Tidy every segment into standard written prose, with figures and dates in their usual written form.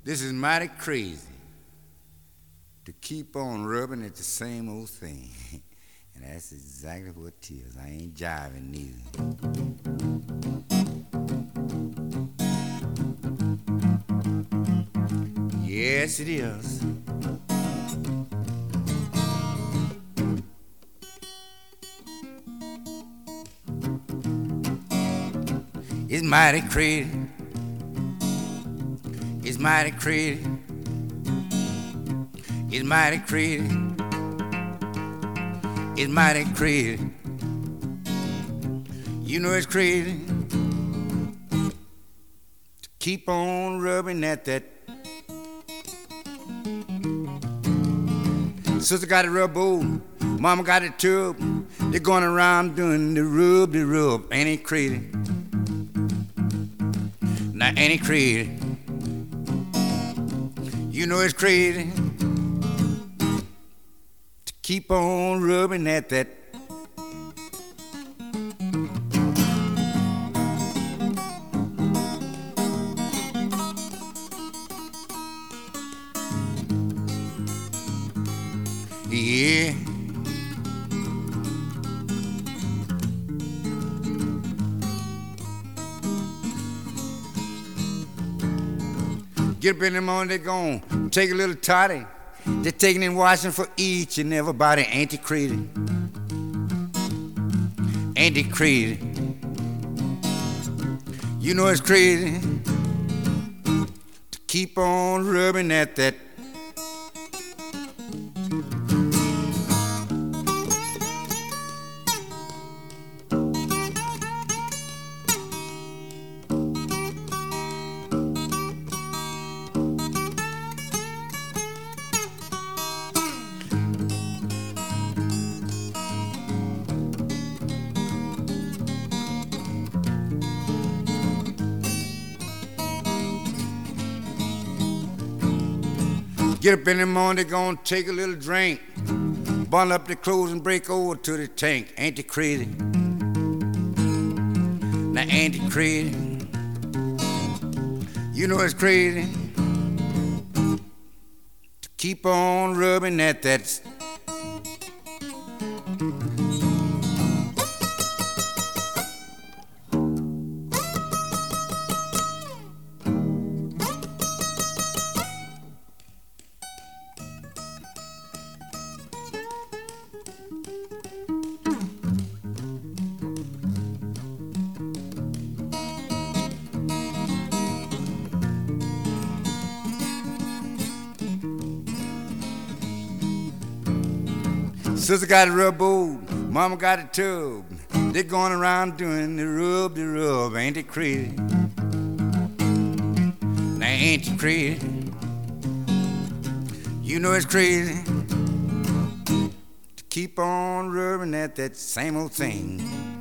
This is mighty crazy to keep on rubbing at the same old thing. And that's exactly what it is. I ain't jiving neither. Yes, it is. It's mighty crazy. It's mighty crazy. It's mighty crazy. It's mighty crazy. You know it's crazy to keep on rubbing at that. Sister got a rub old, mama got a tub. They're going around doing the rub. Ain't it crazy? Now ain't it crazy? You know it's crazy to keep on rubbing at that. Yeah. Get up in the morning, they gon' take a little toddy. They're taking in washing for each and everybody. Ain't it crazy? Ain't it crazy? You know it's crazy to keep on rubbing at that. Get up in the morning, they gonna take a little drink, bundle up their clothes and break over to the tank. Ain't it crazy? Now ain't it crazy? You know it's crazy to keep on rubbing at that. Sister got a rub old, mama got a tub. They're going around doing the rub. Ain't it crazy? Now ain't it crazy? You know it's crazy to keep on rubbing at that same old thing.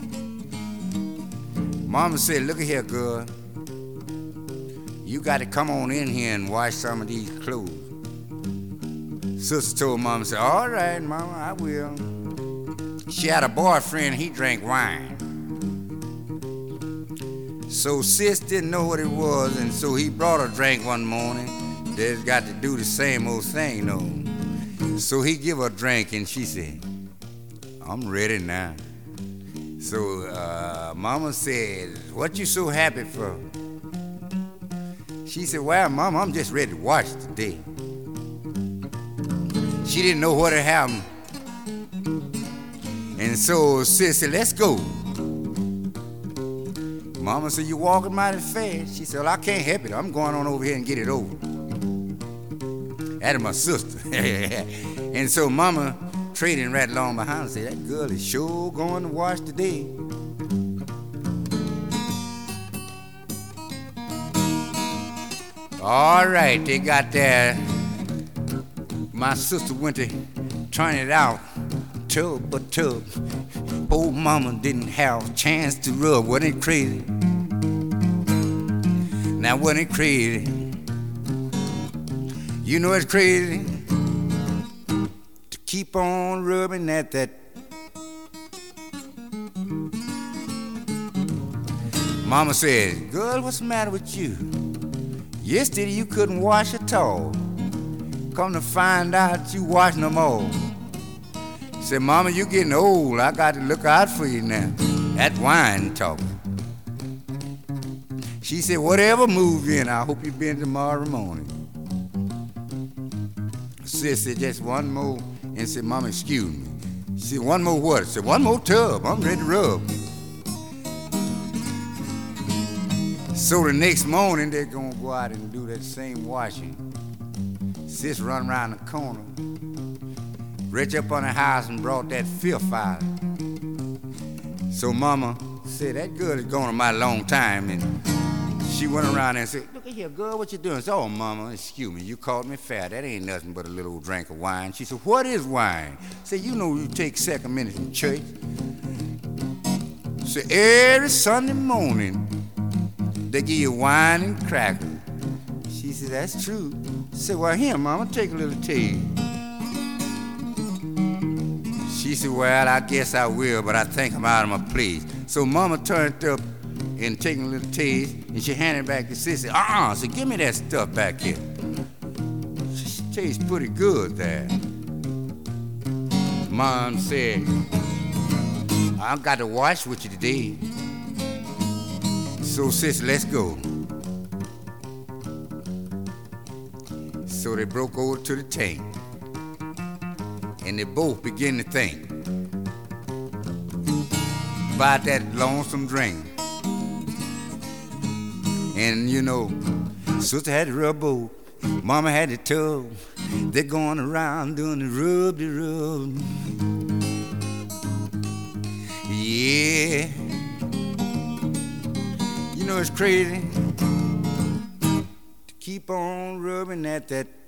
Mama said, look at here, girl. You got to come on in here and wash some of these clothes. Sister told Mama, said, all right, Mama, I will. She had a boyfriend, he drank wine. So Sis didn't know what it was, and so he brought her drink one morning. They got to do the same old thing, though. So he give her a drink, and she said, I'm ready now. So Mama said, what you so happy for? She said, well, Mama, I'm just ready to wash today. She didn't know what had happened. And so Sis said, let's go. Mama said, you walking mighty fast. She said, well, I can't help it. I'm going on over here and get it over. That is my sister. And so Mama trading right along behind and said, that girl is sure going to wash today. All right, they got there. My sister went to turn it out, tub by tub. Old Mama didn't have a chance to rub. Wasn't it crazy? Now wasn't it crazy? You know it's crazy to keep on rubbing at that. Mama said, girl, what's the matter with you? Yesterday you couldn't wash at all. Come to find out you wash no more. Said, Mama, you getting old. I got to look out for you now. That wine talking. She said, whatever move you in, I hope you be in tomorrow morning. Sis said, just one more. And said, Mama, excuse me. She said, one more what? I said, one more tub. I'm ready to rub. So the next morning, they're going to go out and do that same washing. Sis run around the corner, reached up on the house and brought that filth out. So Mama said, that girl is gone a mighty long time. And she went around and said, look at here, girl, what you doing? I said, oh, Mama, excuse me, you called me fat. That ain't nothing but a little old drink of wine. She said, what is wine? I said, you know you take second minutes in church. So every Sunday morning, they give you wine and crackers. She said, that's true. I said, well, here, Mama, take a little taste. She said, well, I guess I will, but I think I'm out of my place. So Mama turned up and taking a little taste, and she handed it back to Sis. So give me that stuff back here. She tastes pretty good there. Mom said, I got to wash with you today. So Sis, let's go. So they broke over to the tank, and they both began to think about that lonesome drink. And you know, Sister had the rubber, Mama had the tub. They're going around doing the rub. Yeah. You know it's crazy to keep on rubbing at that